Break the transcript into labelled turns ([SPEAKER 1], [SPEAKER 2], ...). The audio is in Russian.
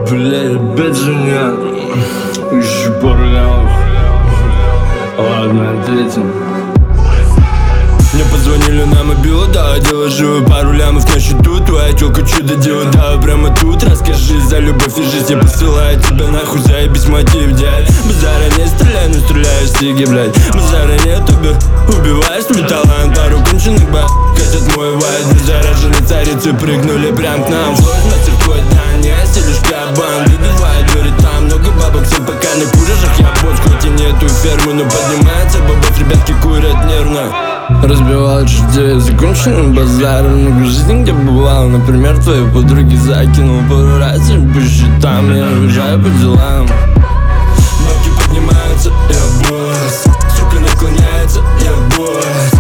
[SPEAKER 1] Бля, опять же нет. Еще пару лямов. Ладно, ответим. Мне позвонили на мобилу, да, доложу пару лямов на счету. Твоя тёлка чудо делает, да, прямо тут. Расскажи за любовь и жизнь, я посылаю тебя нахуй, заебись мотив, дядь. Базара не стреляй, но стреляешь стиги, блядь. Базара нет, тебя убиваешь, твой талант. Пару конченых хотят мой вайт. Мы заражены царицы, прыгнули прям к нам. Флот на циркой, да, не стелишь кабан. Выбивает, говорит, там много бабок, всем пока на курежах. Я босс, хоть и нету фермы, но поднимается бабок, ребятки курят нервно. Разбивал людей законченным базаром. Много жизни, где бывал, например, твоей подруги закинул пару раз по счетам. Я уезжаю по делам. Бабки поднимаются, я босс. Сука наклоняется, я босс.